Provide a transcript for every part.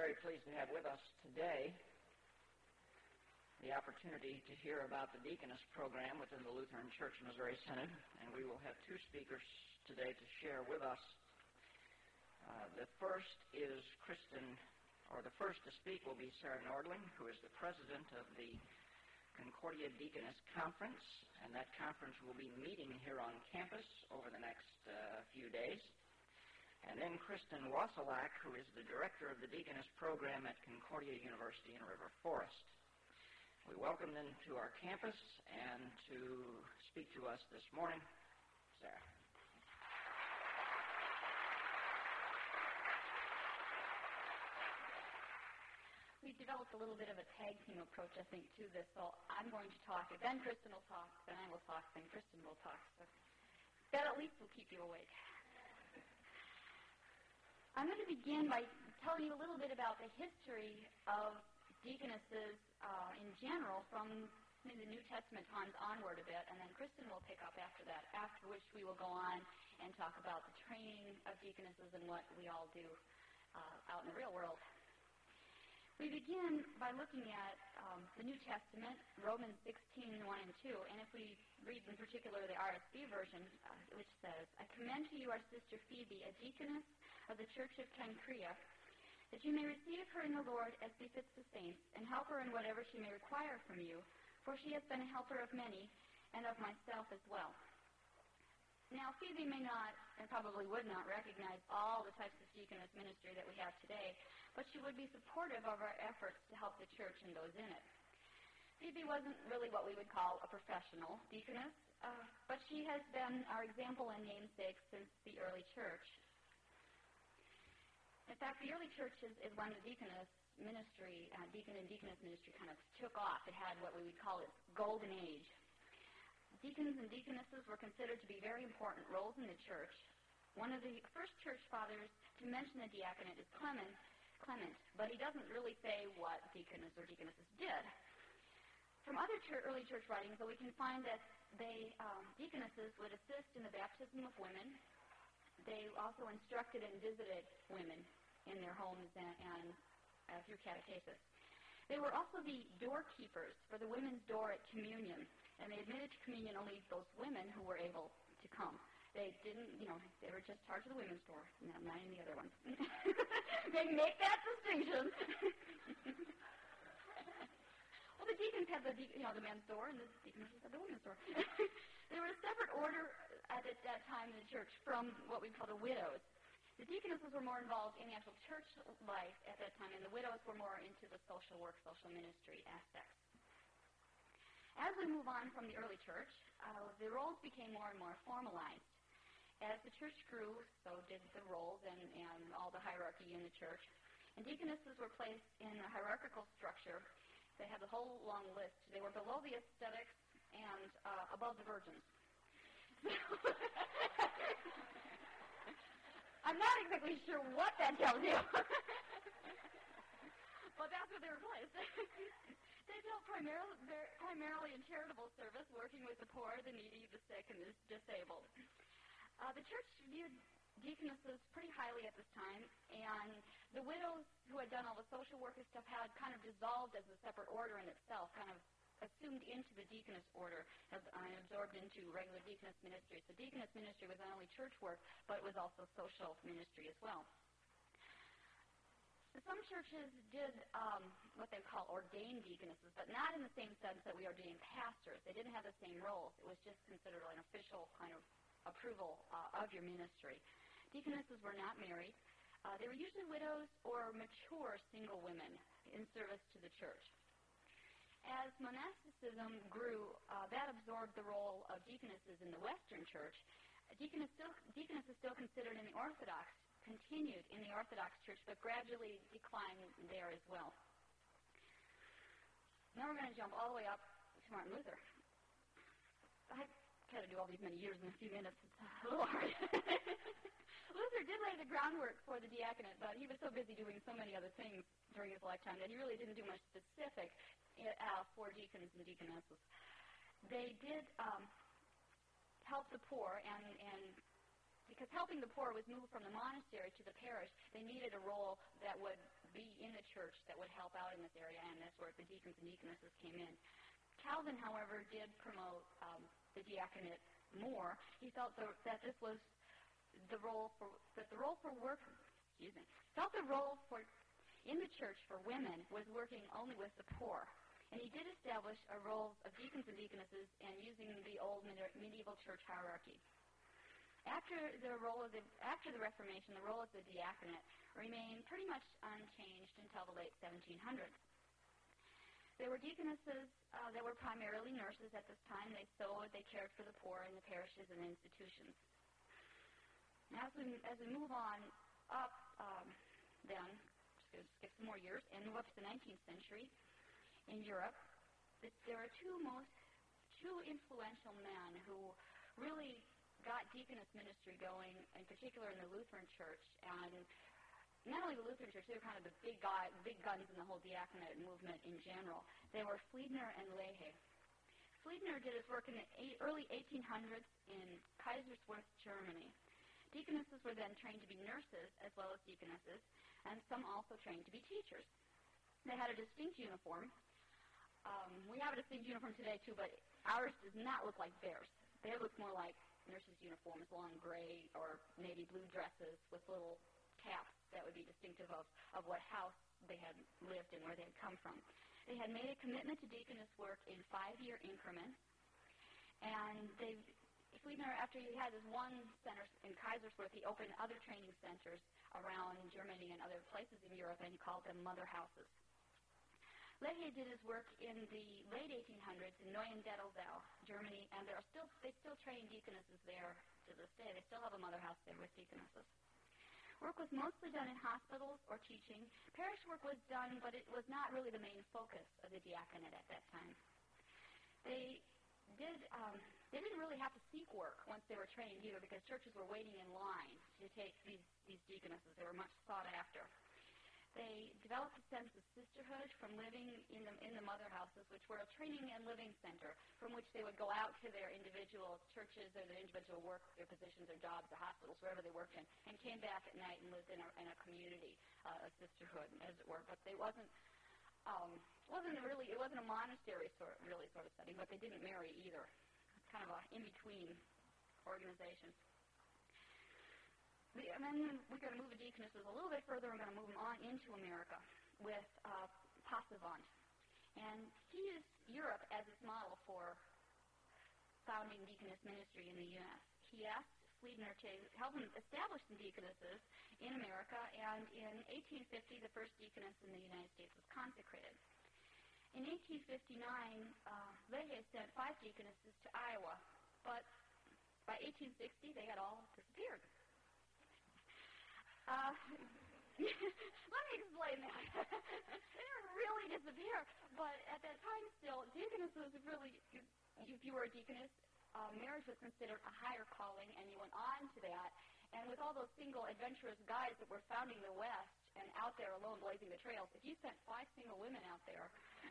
very pleased to have with us today the opportunity to hear about the Deaconess program within the Lutheran Church Missouri Synod, and we will have two speakers today to share with us. The first to speak will be Sarah Nordling, who is the president of the Concordia Deaconess Conference, and that conference will be meeting here on campus over the next few days. And then Kristen Wasilak, who is the director of the Deaconess program at Concordia University in River Forest. We welcome them to our campus and to speak to us this morning. Sarah. We've developed a little bit of a tag team approach, I think, to this. So I'm going to talk, and then Kristen will talk, then I will talk, then Kristen will talk. So that at least will keep you awake. I'm going to begin by telling you a little bit about the history of deaconesses in general from the New Testament times onward a bit, and then Kristen will pick up after that, after which we will go on and talk about the training of deaconesses and what we all do out in the real world. We begin by looking at the New Testament, Romans 16:1 and 2, and if we read in particular the RSV version, which says, "I commend to you our sister Phoebe, a deaconess of the church of Cenchrea, that you may receive her in the Lord as befits the saints, and help her in whatever she may require from you, for she has been a helper of many, and of myself as well." Now, Phoebe may not, and probably would not, recognize all the types of deaconess ministry that we have today, but she would be supportive of our efforts to help the church and those in it. Phoebe wasn't really what we would call a professional deaconess, but she has been our example and namesake since the early church. In fact, the early church is when the deaconess ministry, deacon and deaconess ministry kind of took off. It had what we would call its golden age. Deacons and deaconesses were considered to be very important roles in the church. One of the first church fathers to mention the diaconate is Clement, but he doesn't really say what deaconess or deaconesses did. From other early church writings, though, we can find that deaconesses would assist in the baptism of women. They also instructed and visited women in their homes and through catechesis. They were also the doorkeepers for the women's door at communion, and they admitted to communion only those women who were able to come. They didn't, they were just charged of the women's door, not any of the other ones. They make that distinction. Well, the deacons had the men's door, and the deaconesses had the women's door. They were a separate order at that time in the church from what we call the widows. The deaconesses were more involved in the actual church life at that time, and the widows were more into the social work, social ministry aspects. As we move on from the early church, the roles became more and more formalized. As the church grew, so did the roles and all the hierarchy in the church. And deaconesses were placed in a hierarchical structure. They had the whole long list. They were below the ascetics and above the virgins. I'm not exactly sure what that tells you. But that's what they were placed. They dealt primarily in charitable service, working with the poor, the needy, the sick, and the disabled. The church viewed deaconesses pretty highly at this time, and the widows who had done all the social work and stuff had kind of dissolved as a separate order in itself, kind of assumed into the deaconess order and absorbed into regular deaconess ministry. So deaconess ministry was not only church work, but it was also social ministry as well. Some churches did what they call ordained deaconesses, but not in the same sense that we ordain pastors. They didn't have the same roles. It was just considered an official kind of approval of your ministry. Deaconesses were not married. They were usually widows or mature single women in service to the church. As monasticism grew, that absorbed the role of deaconesses in the Western church. Deaconess is still considered in the Orthodox, continued in the Orthodox church, but gradually declined there as well. Now we're going to jump all the way up to Martin Luther. I try to do all these many years in a few minutes. It's a little hard. Luther did lay the groundwork for the diaconate, but he was so busy doing so many other things during his lifetime that he really didn't do much specific for deacons and deaconesses. They did help the poor, and because helping the poor was moved from the monastery to the parish, they needed a role that would be in the church that would help out in this area, and that's where the deacons and deaconesses came in. Calvin, however, did promote the diaconate more. He felt that this was the role for in the church for women was working only with the poor. And he did establish a role of deacons and deaconesses and using the old medieval church hierarchy. After the Reformation, the role of the diaconate remained pretty much unchanged until the late 1700s. There were deaconesses that were primarily nurses at this time. They sewed, they cared for the poor in the parishes and institutions. Now, as we move on up, then, just going to skip some more years, and move up to the 19th century, in Europe, there are two influential men who really got deaconess ministry going, in particular in the Lutheran Church. And not only the Lutheran Church, they were kind of the big guns in the whole diaconate movement in general. They were Fliedner and Lehe. Fliedner did his work in the early 1800s in Kaiserswerth, Germany. Deaconesses were then trained to be nurses as well as deaconesses, and some also trained to be teachers. They had a distinct uniform. We have a distinct uniform today, too, but ours does not look like theirs. They look more like nurses' uniforms, long gray or navy blue dresses with little caps that would be distinctive of what house they had lived in, where they had come from. They had made a commitment to deaconess work in 5-year increments, and Fliedner, after he had his one center in Kaiserswerth, he opened other training centers around Germany and other places in Europe, and he called them mother houses. Lehe did his work in the late 1800s in Neuendettelsau, Germany, and they still train deaconesses there to this day. They still have a mother house there with deaconesses. Work was mostly done in hospitals or teaching. Parish work was done, but it was not really the main focus of the diaconate at that time. They didn't really have to seek work once they were trained either, because churches were waiting in line to take these deaconesses. They were much sought after. They developed a sense of sisterhood from living in the mother houses, which were a training and living center from which they would go out to their individual churches or their individual work, their positions or jobs or hospitals, wherever they worked in, and came back at night and lived in a community, a sisterhood, as it were. But it wasn't a monastery sort of setting, but they didn't marry either. It's kind of a in-between organization. And then we're going to move the deaconesses a little bit further. We're going to move them on into America with Passavant. And he used Europe as his model for founding deaconess ministry in the U.S. He asked Fliedner to help him establish some deaconesses in America, and in 1850, the first deaconess in the United States was consecrated. In 1859, Lehe sent 5 deaconesses to Iowa, but by 1860, they had all disappeared. Let me explain that. They didn't really disappear, but at that time still, deaconesses really, if you were a deaconess, marriage was considered a higher calling, and you went on to that. And with all those single adventurous guys that were founding the West and out there alone blazing the trails, if you sent 5 single women out there,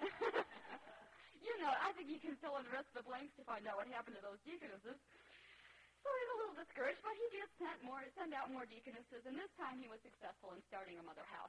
I think you can fill in the rest of the blanks to find out what happened to those deaconesses. So he was a little discouraged, but he did send out more deaconesses, and this time he was successful in starting a mother house.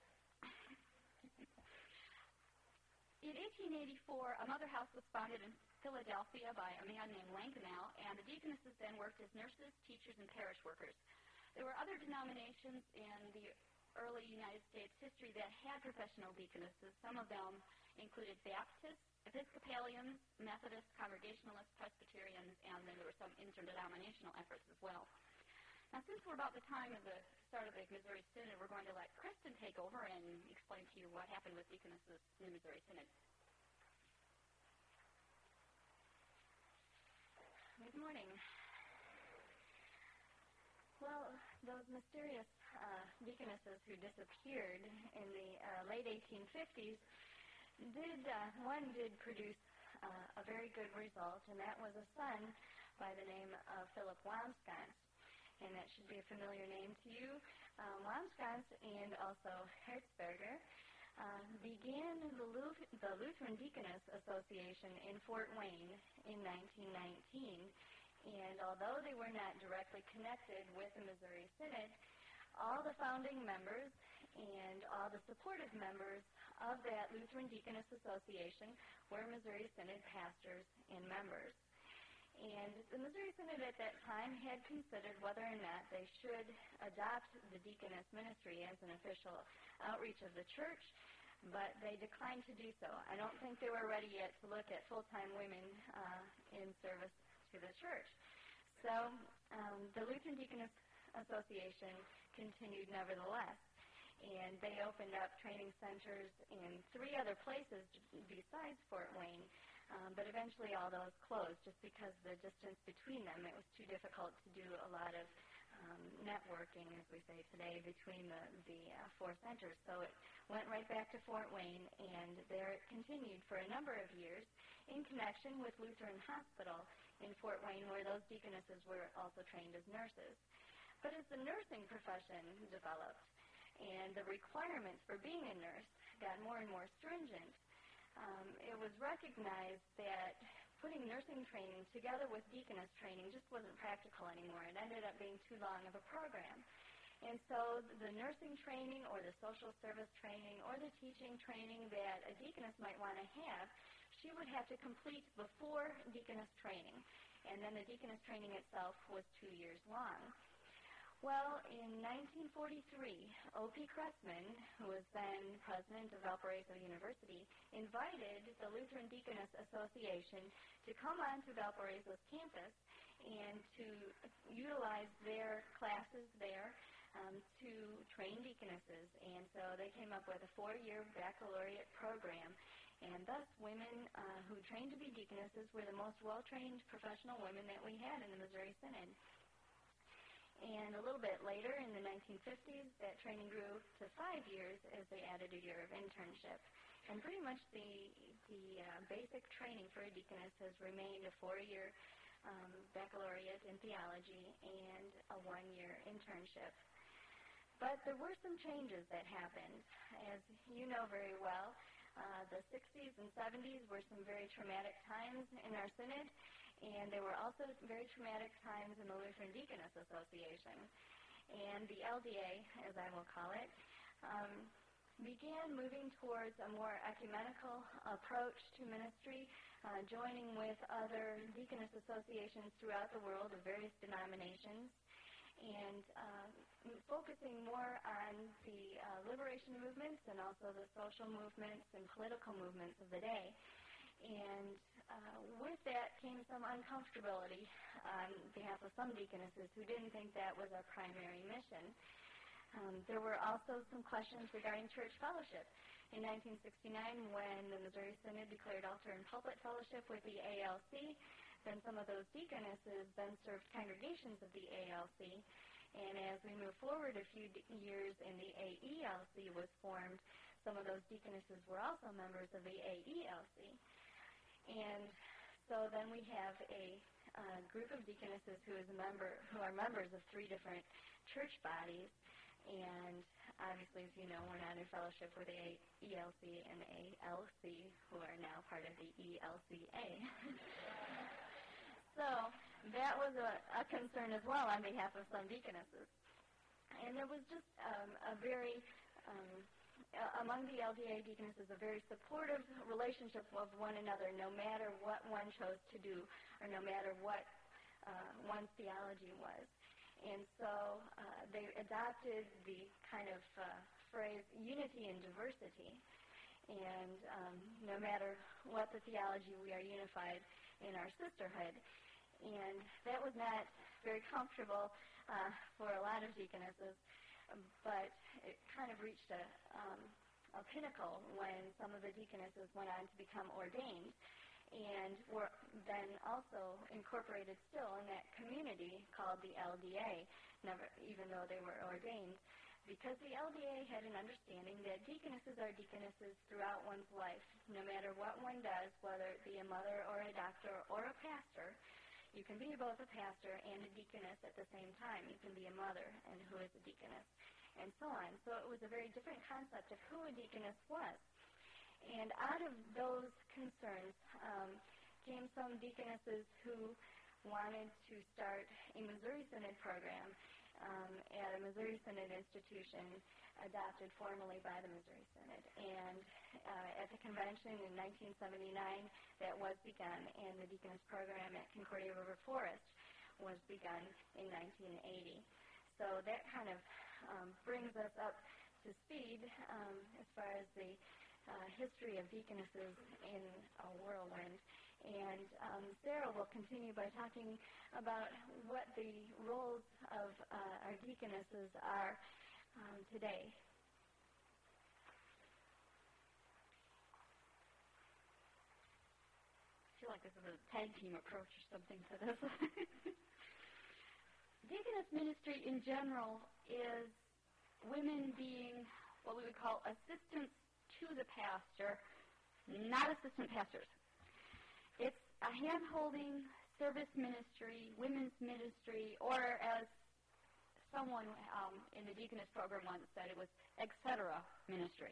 In 1884, a mother house was founded in Philadelphia by a man named Lankenau, and the deaconesses then worked as nurses, teachers, and parish workers. There were other denominations in the early United States history that had professional deaconesses. Some of them included Baptists, Episcopalians, Methodists, Congregationalists, Presbyterians, and then there were some interdenominational efforts as well. Now, since we're about the time of the start of the Missouri Synod, we're going to let Kristen take over and explain to you what happened with deaconesses in the Missouri Synod. Good morning. Well, those mysterious deaconesses who disappeared in the late 1850s did produce a very good result, and that was a son by the name of Philip Wamsgans. And that should be a familiar name to you. Wamsgans and also Herzberger began the Lutheran Deaconess Association in Fort Wayne in 1919. And although they were not directly connected with the Missouri Synod, all the founding members and all the supportive members of that Lutheran Deaconess Association were Missouri Synod pastors and members. And the Missouri Synod at that time had considered whether or not they should adopt the deaconess ministry as an official outreach of the church, but they declined to do so. I don't think they were ready yet to look at full-time women in service to the church. So the Lutheran Deaconess Association continued nevertheless, and they opened up training centers in 3 other places besides Fort Wayne. But eventually all those closed just because the distance between them, it was too difficult to do a lot of networking, as we say today, between the 4 centers. So it went right back to Fort Wayne, and there it continued for a number of years in connection with Lutheran Hospital in Fort Wayne, where those deaconesses were also trained as nurses. But as the nursing profession developed and the requirements for being a nurse got more and more stringent, it was recognized that putting nursing training together with deaconess training just wasn't practical anymore. It ended up being too long of a program. And so the nursing training or the social service training or the teaching training that a deaconess might want to have, she would have to complete before deaconess training. And then the deaconess training itself was 2 years long. Well, in 1943, O.P. Cressman, who was then president of Valparaiso University, invited the Lutheran Deaconess Association to come onto Valparaiso's campus and to utilize their classes there to train deaconesses. And so they came up with a 4-year baccalaureate program. And thus, women who trained to be deaconesses were the most well-trained professional women that we had in the Missouri Synod. And a little bit later, in the 1950s, that training grew to 5 years as they added a year of internship. And pretty much the basic training for a deaconess has remained a 4-year baccalaureate in theology and a 1-year internship. But there were some changes that happened. As you know very well, the 60s and 70s were some very traumatic times in our synod, and there were also very traumatic times in the Lutheran Deaconess Association. And the LDA, as I will call it, began moving towards a more ecumenical approach to ministry, joining with other deaconess associations throughout the world of various denominations, and focusing more on the liberation movements and also the social movements and political movements of the day. And with that came some uncomfortability on behalf of some deaconesses who didn't think that was our primary mission. There were also some questions regarding church fellowship. In 1969, when the Missouri Synod declared altar and pulpit fellowship with the ALC, then some of those deaconesses then served congregations of the ALC. And as we move forward a few years and the AELC was formed, some of those deaconesses were also members of the AELC. And so then we have a group of deaconesses who are members of 3 different church bodies. And obviously, as you know, we're not in fellowship with the ELC and ALC, who are now part of the ELCA. So that was a concern as well on behalf of some deaconesses. And there was just among the LDA deaconesses, a very supportive relationship of one another, no matter what one chose to do or no matter what one's theology was. And so they adopted the kind of phrase, unity and diversity. And no matter what the theology, we are unified in our sisterhood. And that was not very comfortable for a lot of deaconesses, but it kind of reached a pinnacle when some of the deaconesses went on to become ordained and were then also incorporated still in that community called the LDA, even though they were ordained, because the LDA had an understanding that deaconesses are deaconesses throughout one's life, no matter what one does, whether it be a mother or a doctor or a pastor. You can be both a pastor and a deaconess at the same time. You can be a mother and who is a deaconess, and so on. So it was a very different concept of who a deaconess was. And out of those concerns came some deaconesses who wanted to start a Missouri Synod program at a Missouri Synod institution adopted formally by the Missouri Synod. And at the convention in 1979, that was begun, and the deaconess program at Concordia River Forest was begun in 1980. So that kind of brings us up to speed as far as the history of deaconesses in Whirlwind. And Sarah will continue by talking about what the roles of our deaconesses are today. I feel like this is a tag team approach or something to this. Deaconess ministry in general is women being what we would call assistants to the pastor, not assistant pastors. It's a hand-holding service ministry, women's ministry, or as someone in the deaconess program once said, it was etc. ministry.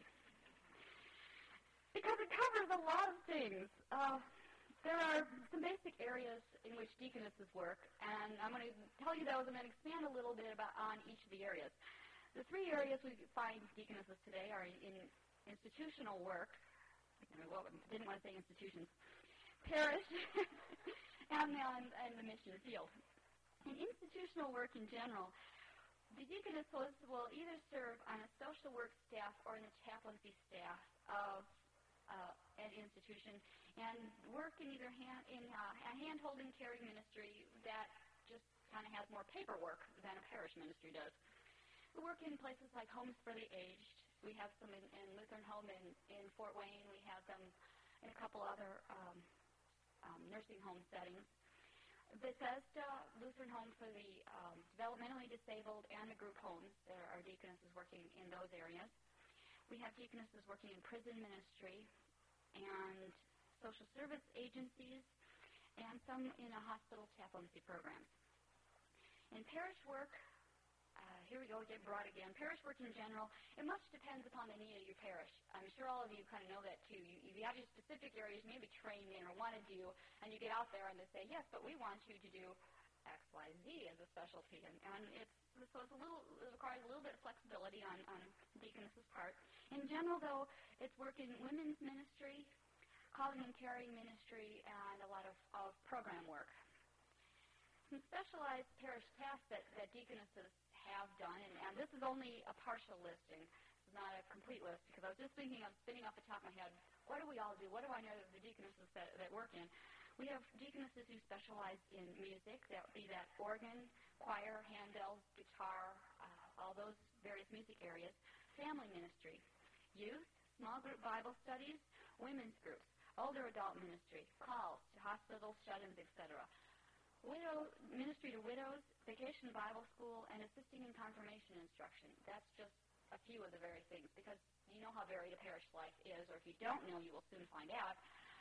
Because it covers a lot of things. There are some basic areas in which deaconesses work, and I'm going to tell you those and then expand a little bit on each of the areas. The three areas we find deaconesses today are in institutional work. Well, I didn't want to say institutions. Parish, and the mission field. In institutional work in general, the deaconess will either serve on a social work staff or in the chaplaincy staff of an institution and work in either a hand-holding caring ministry that just kind of has more paperwork than a parish ministry does. We work in places like homes for the aged. We have some in Lutheran Home in Fort Wayne. We have them in a couple other nursing home settings. Bethesda Lutheran Home for the developmentally disabled and the group homes. There are deaconesses working in those areas. We have deaconesses working in prison ministry and social service agencies and some in a hospital chaplaincy program. In parish work, here we go, get broad again. Parish work in general, it much depends upon the need of your parish. I'm sure all of you kind of know that too. You have your specific areas you may be trained in or want to do, and you get out there and they say, yes, but we want you to do X, Y, Z as a specialty. And it requires a little bit of flexibility on deaconess's part. In general, though, it's work in women's ministry, calling and caring ministry, and a lot of program work. Some specialized parish tasks that deaconesses have done, and this is only a partial listing. It's not a complete list, because I was just thinking of spinning off the top of my head, what do we all do? What do I know of the deaconesses that work in? We have deaconesses who specialize in music, be that organ, choir, handbells, guitar, all those various music areas. Family ministry, youth, small group Bible studies, women's groups, older adult ministry, calls to hospitals, shut-ins, etc. Widow ministry to widows, vacation Bible school, and assisting in confirmation instruction. That's just a few of the very things, because you know how varied a parish life is, or if you don't know, you will soon find out.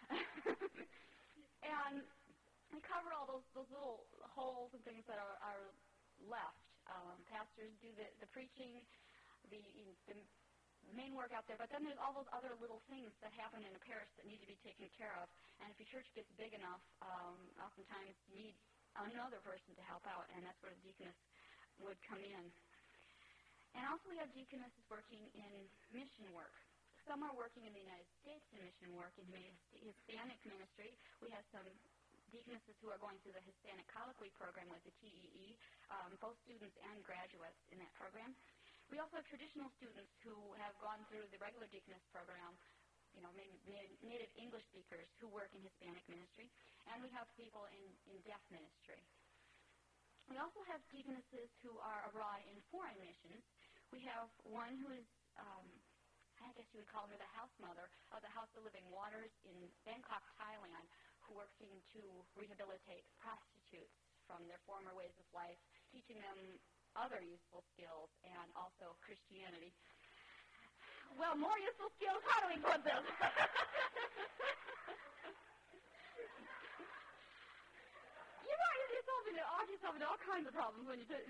And we cover all those little holes and things that are left. Pastors do the preaching, the main work out there, but then there's all those other little things that happen in a parish that need to be taken care of. And if your church gets big enough, oftentimes you need another person to help out, and that's where the deaconess would come in. And also we have deaconesses working in mission work. Some are working in the United States in mission work, in Hispanic ministry. We have some deaconesses who are going through the Hispanic Colloquy program with the TEE, both students and graduates in that program. We also have traditional students who have gone through the regular deaconess program, native English speakers who work in Hispanic ministry, and we have people in deaf ministry. We also have deaconesses who are abroad in foreign missions. We have one who is, I guess you would call her the house mother of the House of Living Waters in Bangkok, Thailand, who working to rehabilitate prostitutes from their former ways of life, teaching them other useful skills and also Christianity. Well, more useful skills, how do we put this? You might get yourself into all kinds of problems when you give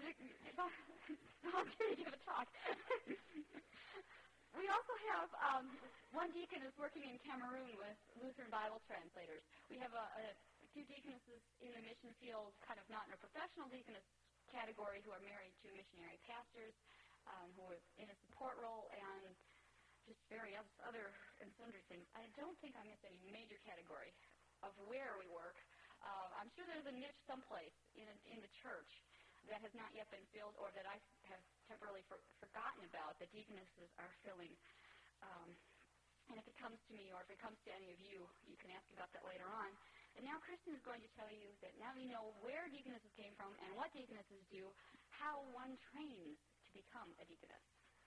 a talk. We also have one deacon is working in Cameroon with Lutheran Bible translators. We have a few deaconesses in the mission field, kind of not in a professional deaconess category, who are married to missionary pastors. who are in a support role and just various other and sundry things. I don't think I missed any major category of where we work. I'm sure there's a niche someplace in the church that has not yet been filled or that I have temporarily forgotten about that deaconesses are filling. And if it comes to me or if it comes to any of you, you can ask about that later on. And now Kristen is going to tell you that now you know where deaconesses came from and what deaconesses do, how one trains to become a deaconess.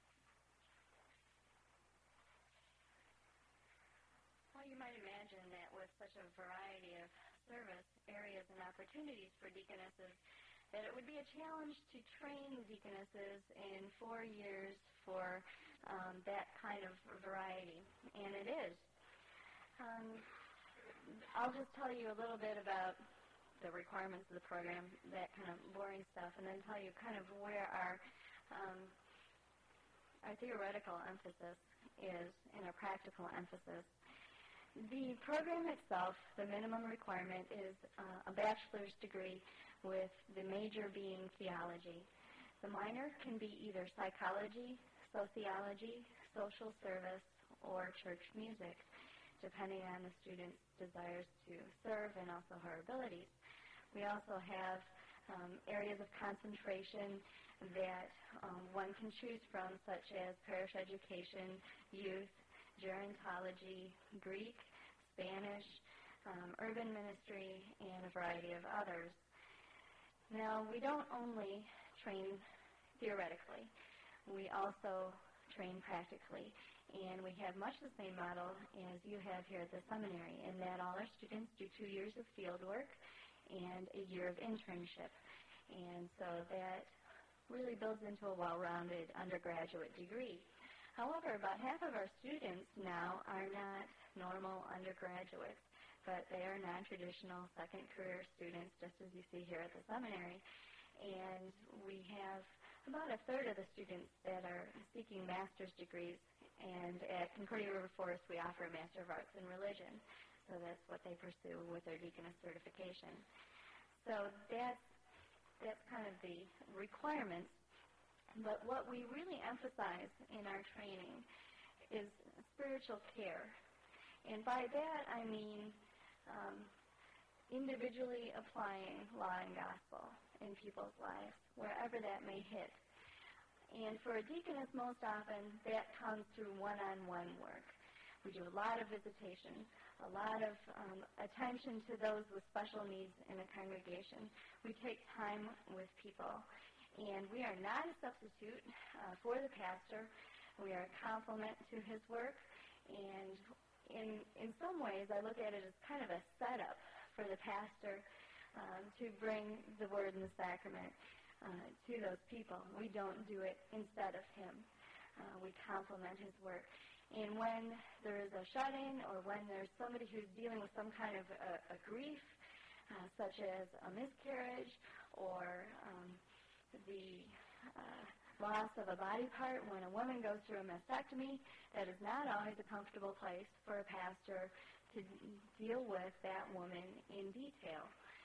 Well, you might imagine that with such a variety of service areas and opportunities for deaconesses, that it would be a challenge to train deaconesses in 4 years for that kind of variety, and it is. I'll just tell you a little bit about the requirements of the program, that kind of boring stuff, and then tell you kind of where our theoretical emphasis is and our practical emphasis. The program itself, the minimum requirement is a bachelor's degree with the major being theology. The minor can be either psychology, sociology, social service, or church music, depending on the student's desires to serve and also her abilities. We also have areas of concentration that one can choose from, such as parish education, youth, gerontology, Greek, Spanish, urban ministry, and a variety of others. Now, we don't only train theoretically. We also train practically, and we have much the same model as you have here at the seminary, in that all our students do 2 years of field work and a year of internship. And so that really builds into a well-rounded undergraduate degree. However, about half of our students now are not normal undergraduates, but they are non-traditional second career students, just as you see here at the seminary. And we have about a third of the students that are seeking master's degrees, and at Concordia River Forest we offer a Master of Arts in Religion, so that's what they pursue with their deaconess certification. So that's kind of the requirements, but what we really emphasize in our training is spiritual care, and by that I mean individually applying law and gospel in people's lives, wherever that may hit. And for a deaconess, most often, that comes through one-on-one work. We do a lot of visitation, a lot of attention to those with special needs in a congregation. We take time with people, and we are not a substitute for the pastor. We are a complement to his work, and in some ways, I look at it as kind of a setup for the pastor to bring the word and the sacrament to those people. We don't do it instead of him. We complement his work. And when there is a shut-in or when there's somebody who's dealing with some kind of a grief, such as a miscarriage or the loss of a body part, when a woman goes through a mastectomy, that is not always a comfortable place for a pastor to deal with that woman in detail.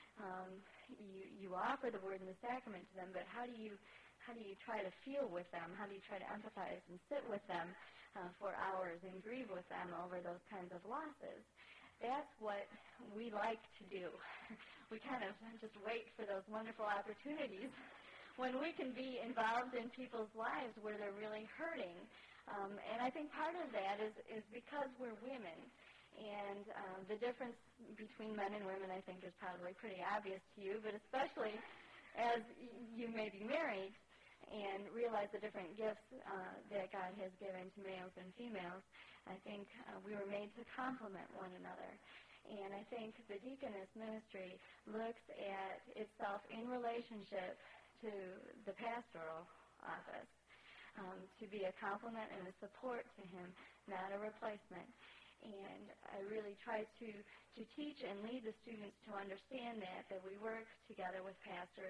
You offer the word and the sacrament to them, but how do you try to feel with them? How do you try to empathize and sit with them for hours and grieve with them over those kinds of losses? That's what we like to do. We kind of just wait for those wonderful opportunities when we can be involved in people's lives where they're really hurting. And I think part of that is because we're women. And the difference between men and women, I think, is probably pretty obvious to you, but especially as you may be married and realize the different gifts that God has given to males and females, I think we were made to complement one another. And I think the deaconess ministry looks at itself in relationship to the pastoral office, to be a complement and a support to him, not a replacement. And I really try to teach and lead the students to understand that we work together with pastors.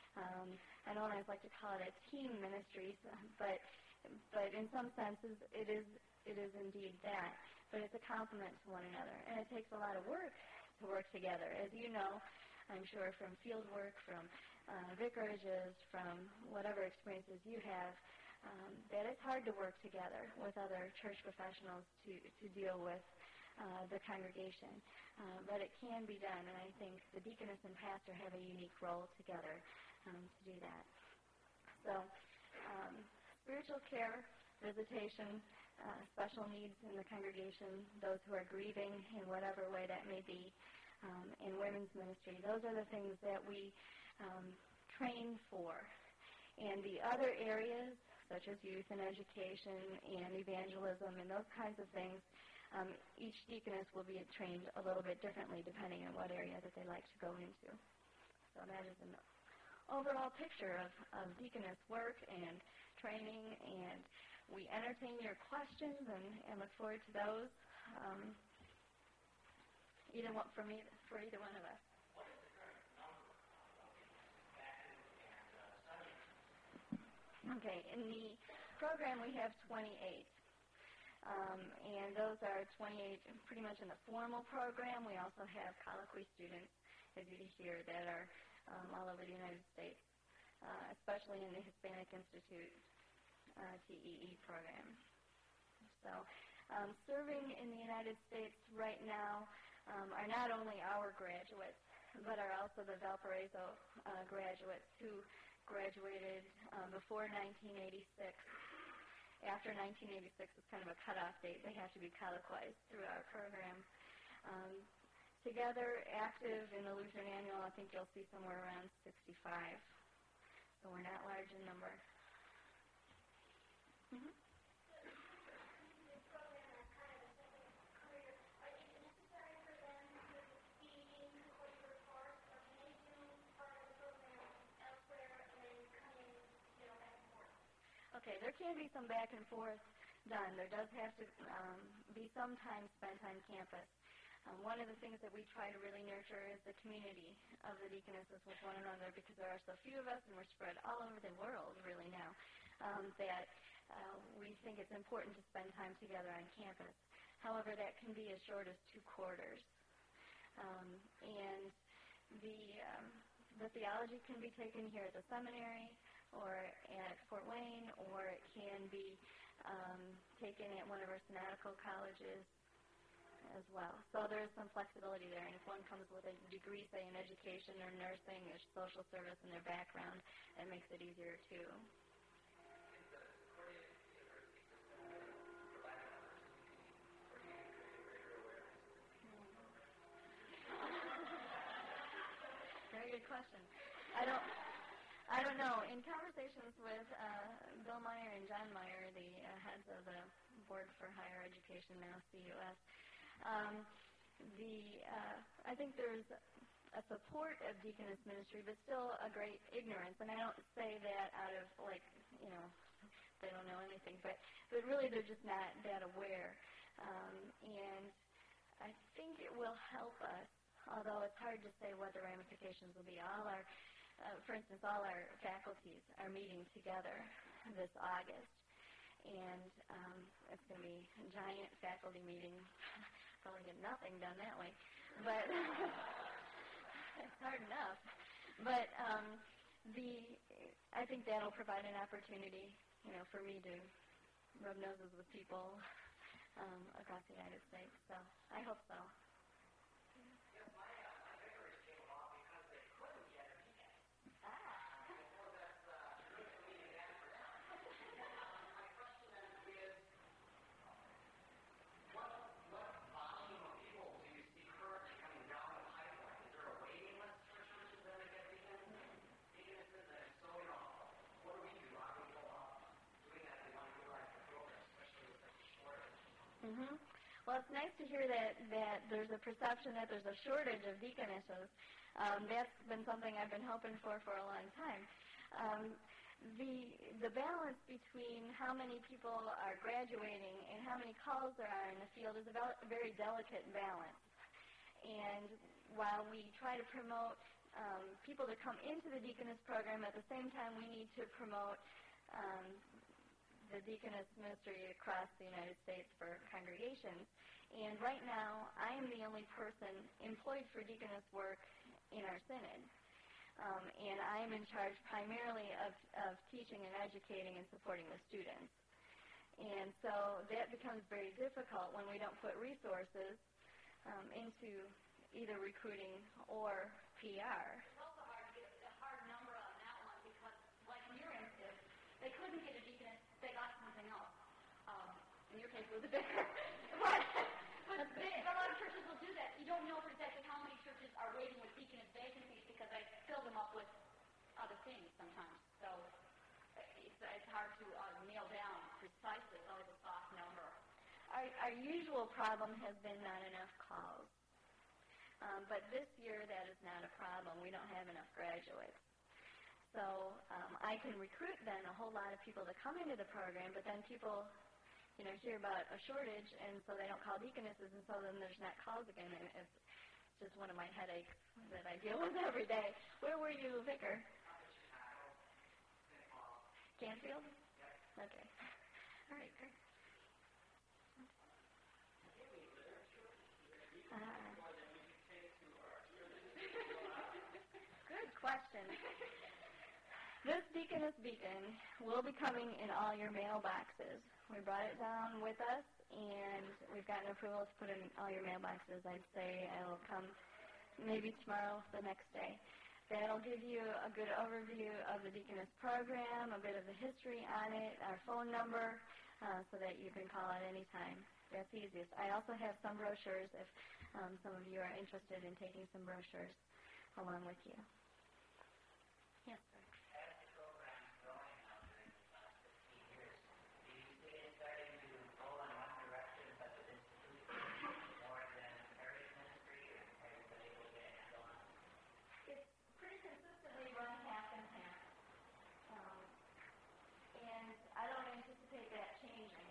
I don't always like to call it a team ministry, but in some senses it is indeed that. But it's a complement to one another, and it takes a lot of work to work together. As you know, I'm sure from field work, from vicarages, from whatever experiences you have, that it's hard to work together with other church professionals to deal with the congregation. But it can be done, and I think the deaconess and pastor have a unique role together to do that. So spiritual care, visitation, special needs in the congregation, those who are grieving in whatever way that may be, in women's ministry, those are the things that we train for. And the other areas, such as youth and education and evangelism and those kinds of things, each deaconess will be trained a little bit differently depending on what area that they like to go into. So that is an overall picture of deaconess work and training, and we entertain your questions and look forward to those. Either one for either one of us. What is the current number of active and studying? Okay, in the program we have 28. And those are 28 pretty much in the formal program. We also have colloquy students, as you hear, that are all over the United States, especially in the Hispanic Institute TEE program. So serving in the United States right now are not only our graduates, but are also the Valparaiso graduates who graduated before 1986. After 1986 is kind of a cutoff date. They have to be colloquized through our program. Together, active in the Lutheran Annual, I think you'll see somewhere around 65. So we're not large in number. Mm-hmm. Okay, there can be some back and forth done. There does have to be some time spent on campus. One of the things that we try to really nurture is the community of the deaconesses with one another, because there are so few of us and we're spread all over the world really now, that we think it's important to spend time together on campus. However, that can be as short as 2 quarters. And the theology can be taken here at the seminary or at Fort Wayne, or it can be taken at one of our synodical colleges as well. So there's some flexibility there, and if one comes with a degree, say, in education or nursing or social service in their background, that makes it easier too. Very good question. I don't know. In conversations with Bill Meyer and John Meyer, the heads of the Board for Higher Education, now CUS, I think there's a support of deaconess ministry, but still a great ignorance. And I don't say that out of, they don't know anything, but really they're just not that aware. And I think it will help us, although it's hard to say what the ramifications will be. For instance, all our faculties are meeting together this August, and it's going to be a giant faculty meeting. Probably get nothing done that way, but it's hard enough. But I think that'll provide an opportunity, for me to rub noses with people across the United States. So I hope so. Mm-hmm. Well, it's nice to hear that there's a perception that there's a shortage of deaconesses. That's been something I've been hoping for a long time. The balance between how many people are graduating and how many calls there are in the field is a very delicate balance. And while we try to promote people to come into the deaconess program, at the same time we need to promote the deaconess ministry across the United States for congregations. And right now, I am the only person employed for deaconess work in our synod. and I'm in charge primarily of teaching and educating and supporting the students. And so that becomes very difficult when we don't put resources into either recruiting or PR. It's also hard to get a hard number on that one because, like in your instance, they couldn't get a deaconess, they got something else. In your case, it was a vicar. but a lot of churches will do that. You don't know exactly how many churches are waiting with deaconess vacancies because they fill them up with other things sometimes. So it's hard to nail down precisely. It's always a soft number. Our usual problem has been not enough calls. But this year, that is not a problem. We don't have enough graduates. So I can recruit then a whole lot of people to come into the program, but then people, hear about a shortage, and so they don't call deaconesses, and so then there's not calls again. And it's just one of my headaches that I deal with every day. Where were you, Vicar? Canfield? Okay. All right, great. Good question. This Deaconess Beacon will be coming in all your mailboxes. We brought it down with us, and we've gotten approval to put it in all your mailboxes. I'd say it'll come maybe tomorrow, the next day. That'll give you a good overview of the Deaconess program, a bit of the history on it, our phone number, so that you can call at any time. That's easiest. I also have some brochures if some of you are interested in taking some brochures along with you. Yes, sir. As the program's growing now during the last 15 years, do you see it starting to go in one direction, such as institutions, more than parish ministry, or have you been able to get a handle on it? It's pretty consistently run half and half. And I don't anticipate that changing.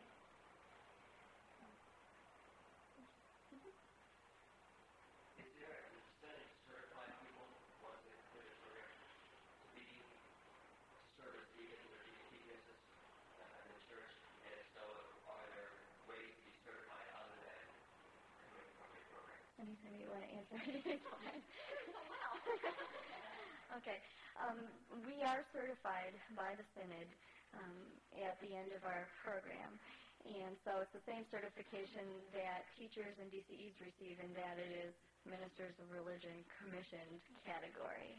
Is there a percentage certified people once they complete a program to be service deacons or deaconesses in the church? And if so, are there ways to be certified other than coming from a program? Anything you want to answer? Well. Okay. We are certified by the Synod at the end of our program. And so it's the same certification that teachers and DCEs receive in that it is Ministers of Religion commissioned category.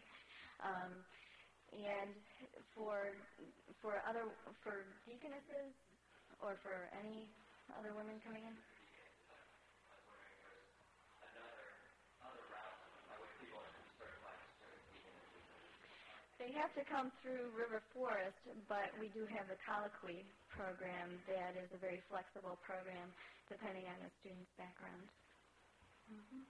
And for deaconesses or for any other women coming in? They have to come through River Forest, but we do have the colloquy program that is a very flexible program depending on the student's background. Mm-hmm.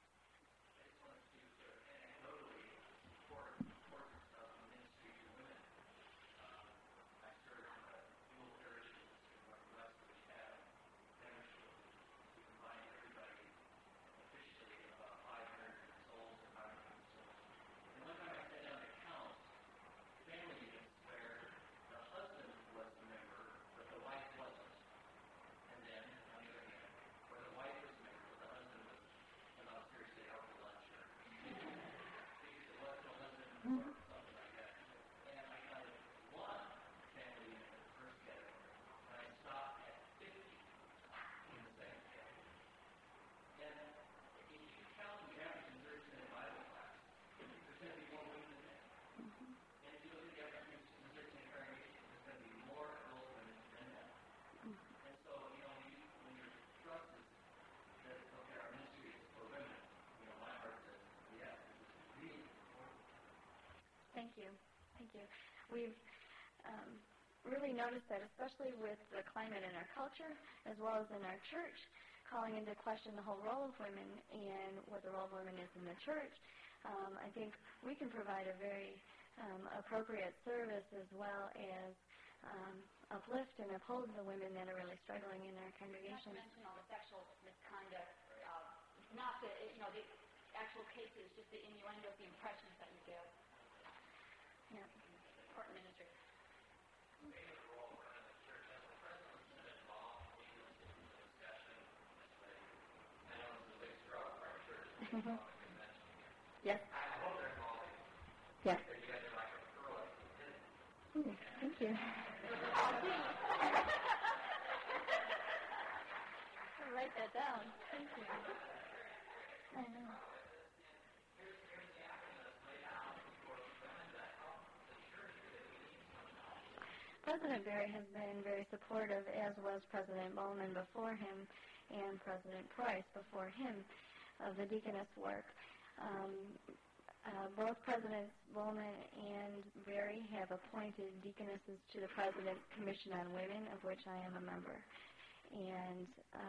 Thank you. We've really noticed that, especially with the climate in our culture, as well as in our church, calling into question the whole role of women and what the role of women is in the church, I think we can provide a very appropriate service as well as uplift and uphold the women that are really struggling in our congregation. Not to mention all the sexual misconduct, not the actual cases, just the innuendos, the impressions that you give. Yeah. Important ministry. Yes. I hope they're involved. Yes. you. I'll write that down. Thank you. I know. President Barry has been very supportive, as was President Bowman before him and President Price before him, of the deaconess work. Both Presidents Bowman and Barry have appointed deaconesses to the President's Commission on Women, of which I am a member. And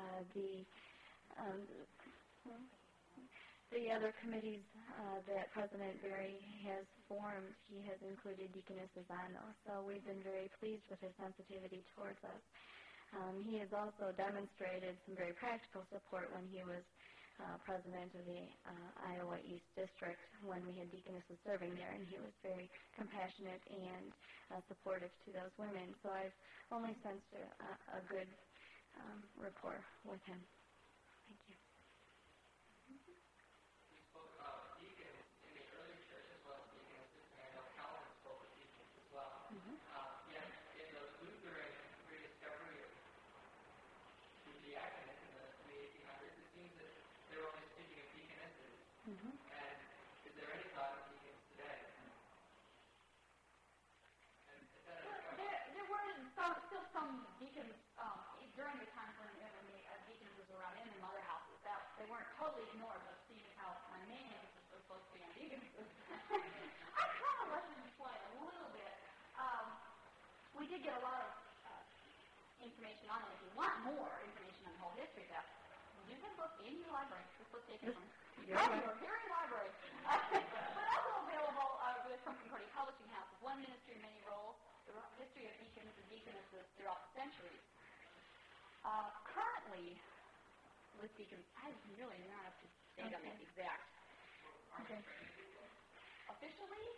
the other committees that President Barry has formed, he has included deaconesses on those. So we've been very pleased with his sensitivity towards us. He has also demonstrated some very practical support when he was president of the Iowa East District when we had deaconesses serving there, and he was very compassionate and supportive to those women. So I've only sensed a good rapport with him. Thank you. We spoke about deacons in the early church as well as deaconesses, and I know Calvin spoke with deacons as well. Yet in the Lutheran rediscovery of the diaconate in the 1800s, it seems that they were only speaking of deaconesses. And is there any thought of deacons today? And is that There were still some deacons during the time when the deacons was around in the mother houses. They weren't totally ignored, but seeing how my main emphasis was supposed to be on deacons. I kind of let them play a little bit. We did get a lot of information on it. If you want more information on the whole history of that, you can look in your library. This was taken from your very library. But also available from Concordia Publishing House, One Ministry, Many Roles, the history of deacons and deaconesses throughout the centuries. Currently, with deacons, I'm really not up to date on that exact. Okay. Officially?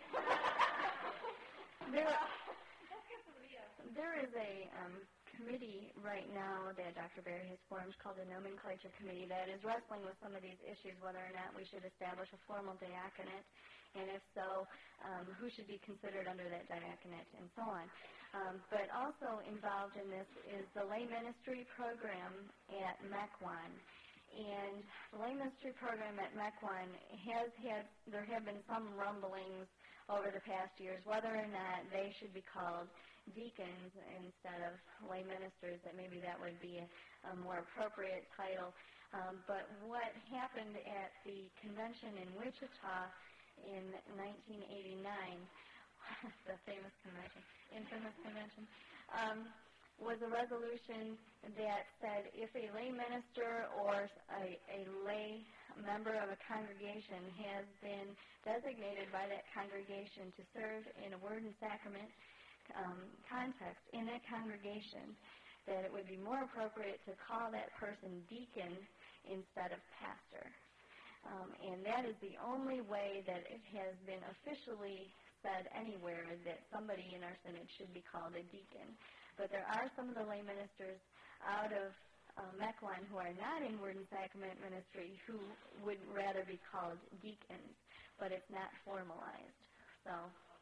There is a committee right now that Dr. Barry has formed called the Nomenclature Committee that is wrestling with some of these issues, whether or not we should establish a formal diaconate, and if so, who should be considered under that diaconate, and so on. But also involved in this is the lay ministry program at Mequon. And the lay ministry program at Mequon there have been some rumblings over the past years whether or not they should be called deacons instead of lay ministers, that maybe that would be a more appropriate title. But what happened at the convention in Wichita in 1989, the famous convention, infamous convention, was a resolution that said if a lay minister or a lay member of a congregation has been designated by that congregation to serve in a word and sacrament context in that congregation, that it would be more appropriate to call that person deacon instead of pastor. And that is the only way that it has been officially said anywhere that somebody in our synod should be called a deacon. But there are some of the lay ministers out of Mequon who are not in word and sacrament ministry who would rather be called deacons, but it's not formalized. So.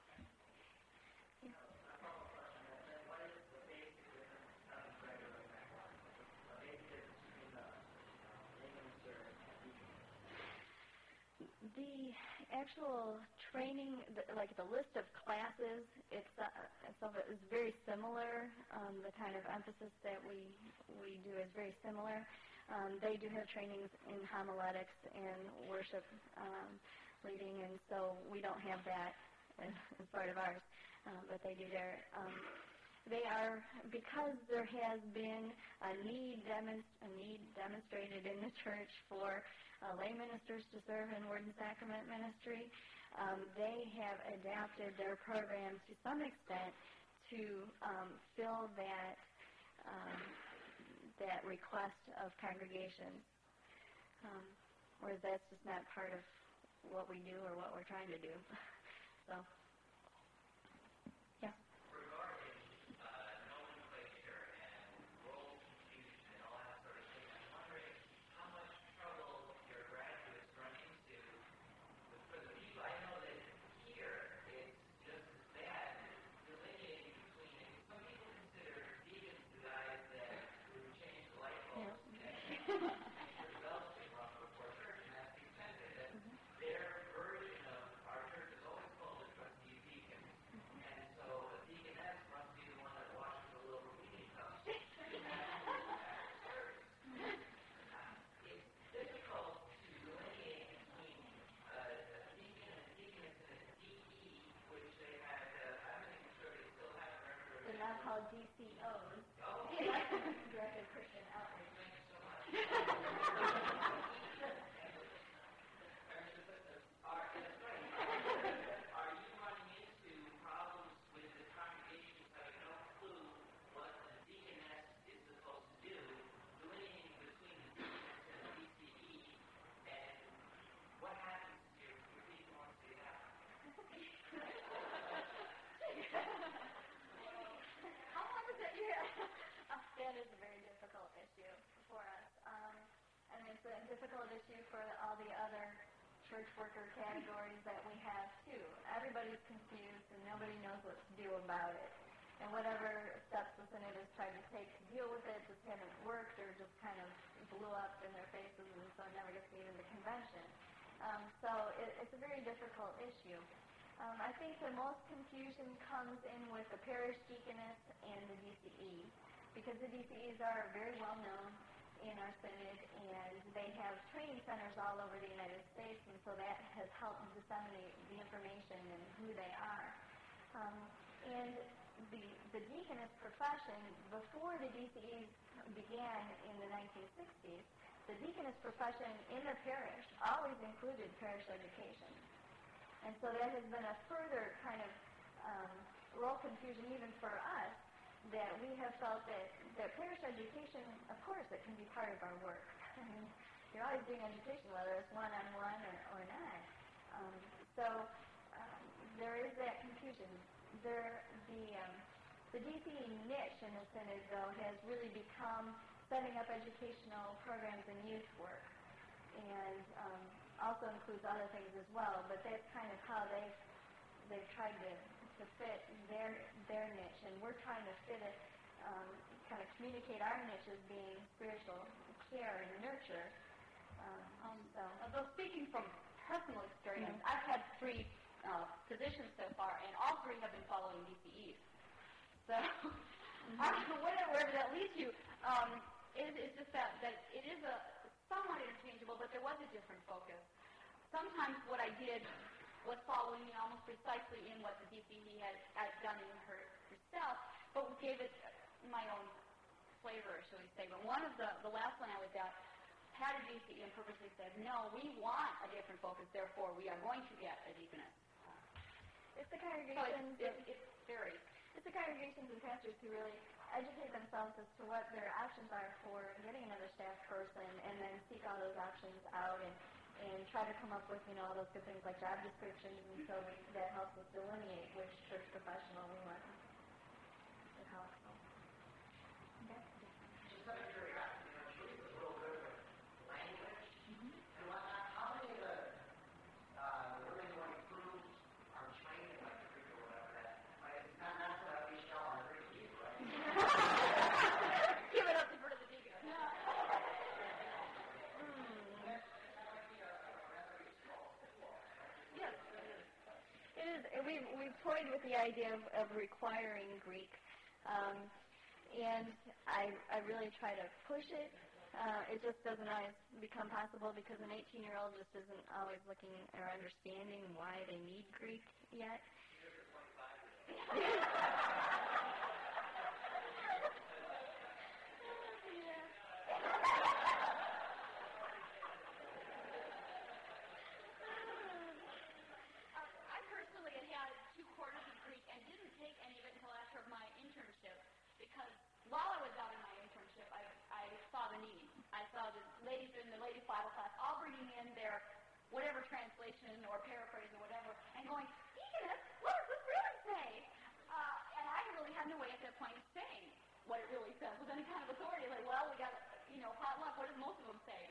The actual training, like the list of classes, it's very similar. The kind of emphasis that we do is very similar. They do have trainings in homiletics and worship leading, and so we don't have that as part of ours, but they do their. They are, because there has been a need demonstrated in the church for lay ministers to serve in word and sacrament ministry. They have adapted their programs to some extent to fill that request of congregations, whereas that's just not part of what we do or what we're trying to do. So, yeah. Regarding nomenclature and role confusion and all that sort of thing, I'm wondering how much trouble your graduates run into for the people. I know that here it's just as bad delineating difficult issue for all the other church worker categories that we have too. Everybody's confused and nobody knows what to do about it. And whatever steps the Synod has tried to take to deal with it just haven't worked or just kind of blew up in their faces, and so it never gets made into convention. So it's a very difficult issue. I think the most confusion comes in with the parish deaconess and the DCE, because the DCEs are very well known in our Synod, and they have training centers all over the United States, and so that has helped disseminate the information and who they are. And the deaconess profession, before the DCEs began in the 1960s, the deaconess profession in the parish always included parish education. And so that has been a further kind of role confusion even for us, that we have felt that parish education, of course, it can be part of our work. I mean, you're always doing education, whether it's one-on-one or not. There is that confusion. The DCE niche in the Synod, though, has really become setting up educational programs and youth work, and also includes other things as well, but that's kind of how they've tried to fit their niche, and we're trying to fit it, kind of communicate our niche as being spiritual care and nurture. Although speaking from personal experience, I've had 3 positions so far, and all 3 have been following DCEs. So, wherever that leads you, it's just that it is a somewhat interchangeable, but there was a different focus. Sometimes what I did was following almost precisely in what the DCE had done in herself, but gave it my own flavor, shall we say. But one of the last one I was at had a DCE and purposely said, no, we want a different focus, therefore we are going to get a deaconess. It's the congregations. So it varies. It's the congregations and pastors who really educate themselves as to what their options are for getting another staff person, and then seek all those options out and try to come up with, all those good things like job descriptions, and so that helps us delineate which church professional we want to help. Okay. Just out of curiosity, should we use a little bit of language and whatnot? How many of the women who improve are trained in like Greek or whatever that? Like, it's not that we shall on Greek either, right? Give it up for the deaconess. Yes, it is. We've toyed with the idea of requiring Greek, and I really try to push it. It just doesn't always become possible because an 18-year-old just isn't always looking or understanding why they need Greek yet. I personally had 2 quarters of Greek and didn't take any of it until after my internship, because while I was out in my internship, I saw the need. I saw the ladies in the ladies' Bible class all bringing in their whatever translation or paraphrase or whatever, and going, deaconess, what does this really say? And I really had no way at that point of saying what it really says with any kind of authority. Like, well, we got, potluck, what does most of them say?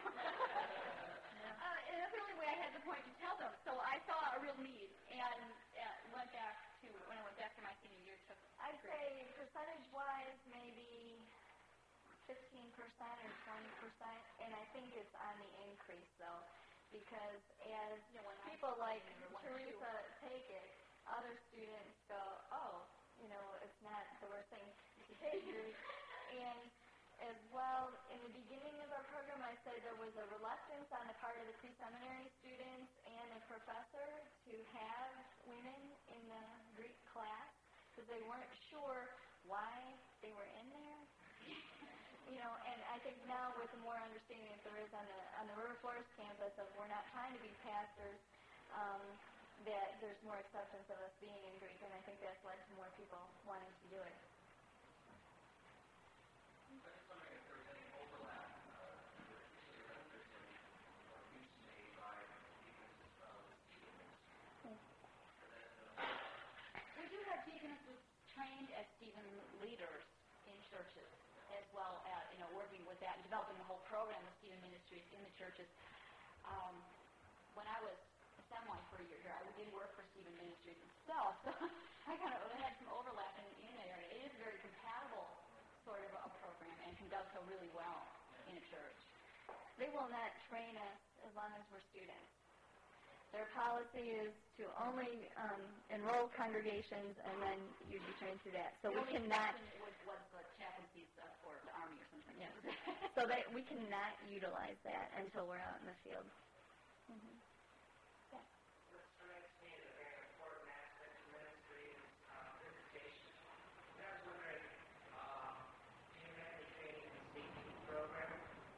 And that's the only way I had the point to tell them. So I saw a real need, and when I went back to my senior year, took I'd say percentage-wise, maybe 15% or 20%, and I think it's on the increase, though, because as people like Teresa take it, other students go, oh, it's not the worst thing to take Greek. And as well, in the beginning of our program, I said there was a reluctance on the part of the pre-seminary students and the professor to have women in the Greek class because they weren't sure why they were in there. And I think now with the more understanding that there is on the River Forest campus of we're not trying to be pastors, that there's more acceptance of us being in Greek, and I think that's led to more people wanting to do it. I'm just wondering if there's any overlap with the interest or use made by deacons as well as deacons. We do have deaconesses trained as Stephen leaders in churches, as well as working with that and developing the whole program of Stephen Ministries in the for a year here. I did work for Stephen Ministries itself, so I kind of had some overlap in that area. It is a very compatible sort of a program and can dovetail really well in a church. They will not train us as long as we're students. Their policy is to only enroll congregations, and then you'd be trained through that. So we cannot. Was the chaplaincy for the Army or something? Yes. So that we cannot utilize that until we're out in the field. Mm-hmm. Yeah. What strikes me as a very important aspect of ministry is visitation. I was wondering, do you have any training in the CP program?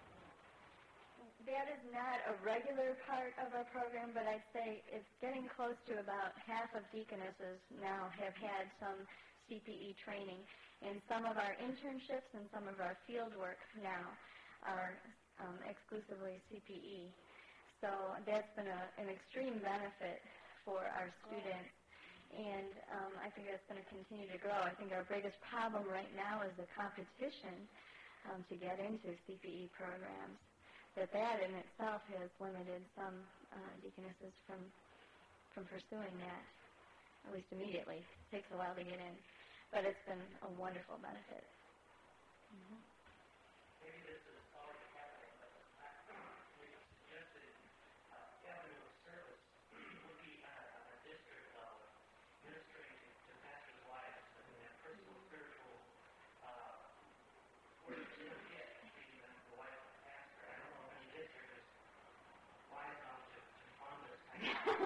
That is not a regular part of our program, but I'd say it's getting close to about half of deaconesses now have had some CPE training. And some of our internships and some of our field work now are exclusively CPE. So that's been an extreme benefit for our students. And I think that's going to continue to grow. I think our biggest problem right now is the competition to get into CPE programs. That in itself has limited some deaconesses from pursuing that, at least immediately. It takes a while to get in, but it's been a wonderful benefit. Mm-hmm. Maybe this is already happening, but we suggested avenue of service would be on a district level, ministering to pastors' wives and that personal spiritual where it's going to get even the wife of the pastor. I don't know if any district is wise enough to fund this kind of thing.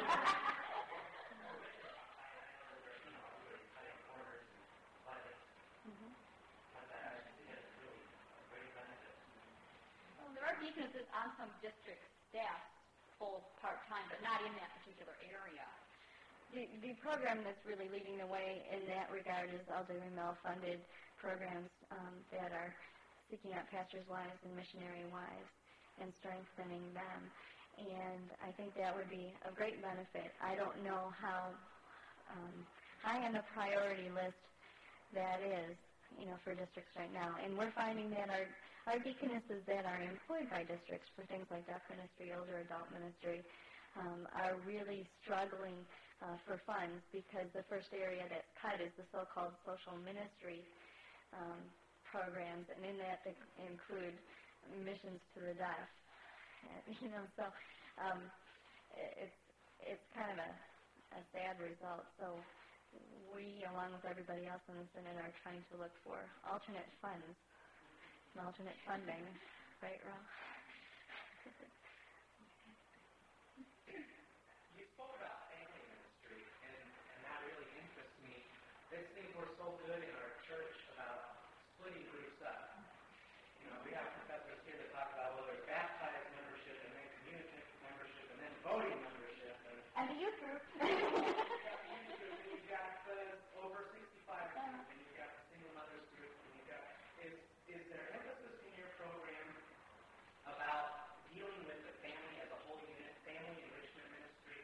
There are deaconesses on some district staff full part-time, but not in that particular area. The program that's really leading the way in that regard is Elderly Male-funded programs that are seeking out pastors' wives and missionary wives and strengthening them. And I think that would be of great benefit. I don't know how high on the priority list that is, for districts right now. And we're finding that our deaconesses that are employed by districts for things like deaf ministry, older adult ministry, are really struggling for funds because the first area that's cut is the so-called social ministry programs, and in that they include missions to the deaf. So it's kind of a sad result. So we, along with everybody else in the Synod, are trying to look for alternate funds and alternate funding. Right, Ron? You spoke about family ministry, and that really interests me. These things we're so good in our church about splitting groups up. We have professors here that talk about, well, there's baptized membership and then communicative membership and then voting membership. And the youth group. You've got over 65 groups, and you've got the single mothers group, and you've got, is there emphasis in your program about dealing with the family as a whole unit, family enrichment ministry?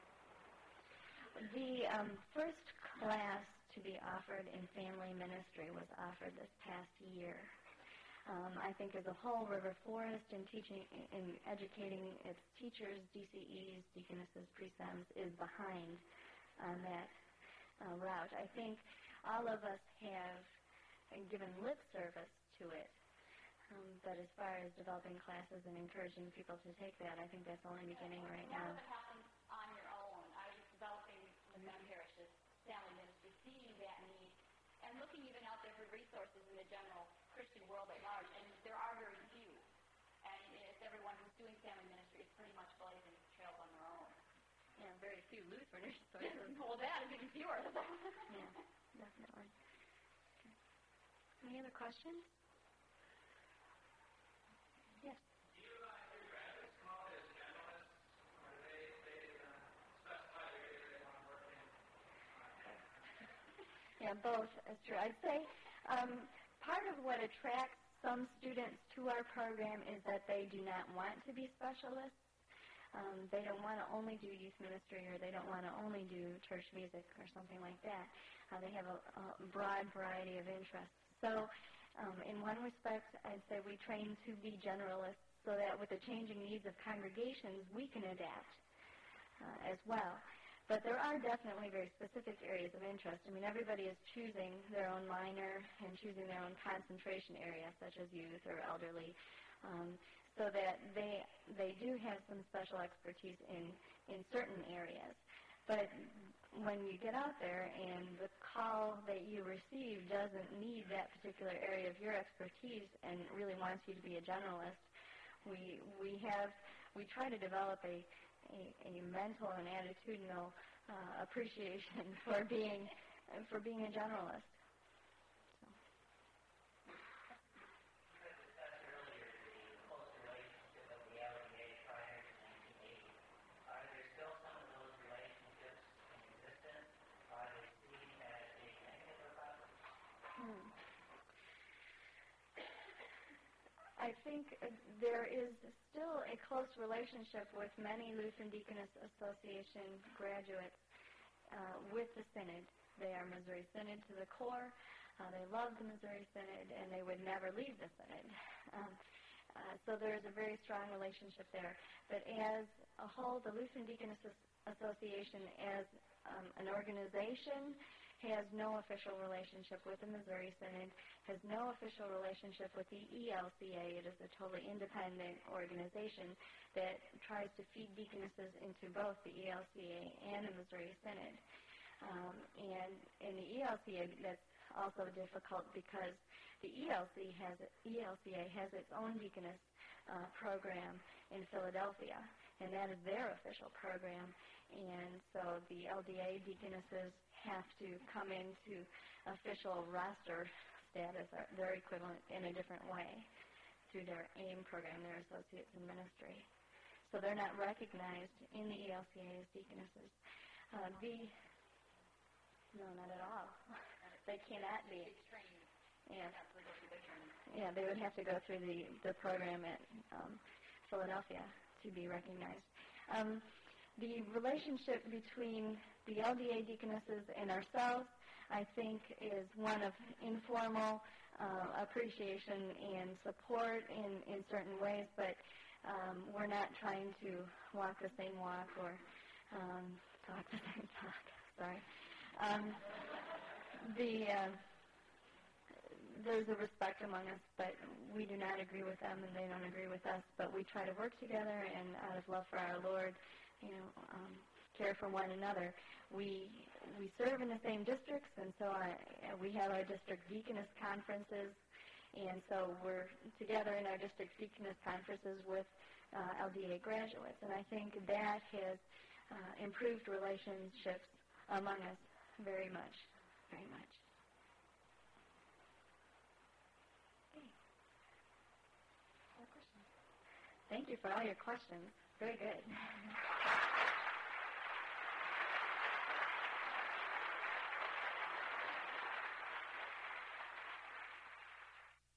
The first class to be offered in family ministry was offered this past year. I think as a whole, River Forest in teaching and educating its teachers, DCEs, deaconesses, presems, is behind on that route. I think all of us have given lip service to it, but as far as developing classes and encouraging people to take that, I think that's only beginning right now. None of it happens on your own. I was developing with Mount Parish's family ministry, seeing that need, and looking even out there for resources in the general Christian world at large, and there are very few. And it's everyone who's doing family ministry is pretty much blazing trails on their own. Yeah, very few Lutheran resources. Well, that is even fewer. Yeah, definitely. Okay. Any other questions? Yes. Do your graduates come out as generalists, or do they specify the area they want to work in? Yeah, both is true. I'd say part of what attracts some students to our program is that they do not want to be specialists. They don't want to only do youth ministry, or they don't want to only do church music or something like that. They have a broad variety of interests. So in one respect, I'd say we train to be generalists so that with the changing needs of congregations, we can adapt. as well. But there are definitely very specific areas of interest. I mean, everybody is choosing their own minor and choosing their own concentration area, such as youth or elderly, so that they do have some special expertise in certain areas. But when you get out there and the call that you receive doesn't need that particular area of your expertise and really wants you to be a generalist, we try to develop a mental and attitudinal appreciation for being a generalist. You had discussed earlier the close relationship of the LDA prior to 1980. Are there still some of those relationships in existence? Are they seen as being negative or positive? I think there is still a close relationship with many Lutheran Deaconess Association graduates with the Synod. They are Missouri Synod to the core. They love the Missouri Synod, and they would never leave the Synod. So there is a very strong relationship there. But as a whole, the Lutheran Deaconess Association as an organization has no official relationship with the Missouri Synod, has no official relationship with the ELCA. It is a totally independent organization that tries to feed deaconesses into both the ELCA and the Missouri Synod. And in the ELCA, that's also difficult because the ELCA has its own deaconess program in Philadelphia, and that is their official program. And so the LDA deaconesses have to come into official roster status, their equivalent, in a different way through their AIM program, their Associates in Ministry. So they're not recognized in the ELCA as deaconesses. No, not at all. They cannot be. Yeah, they would have to go through the program at Philadelphia to be recognized. The relationship between the LDA deaconesses and ourselves, I think, is one of informal appreciation and support in certain ways, but we're not trying to walk the same walk or talk the same talk. Sorry. There's a respect among us, but we do not agree with them, and they don't agree with us. But we try to work together, and out of love for our Lord, care for one another. We serve in the same districts, and so we have our district deaconess conferences, and so we're together in our district deaconess conferences with LDA graduates, and I think that has improved relationships among us very much, very much. Thank you for all your questions. Very good.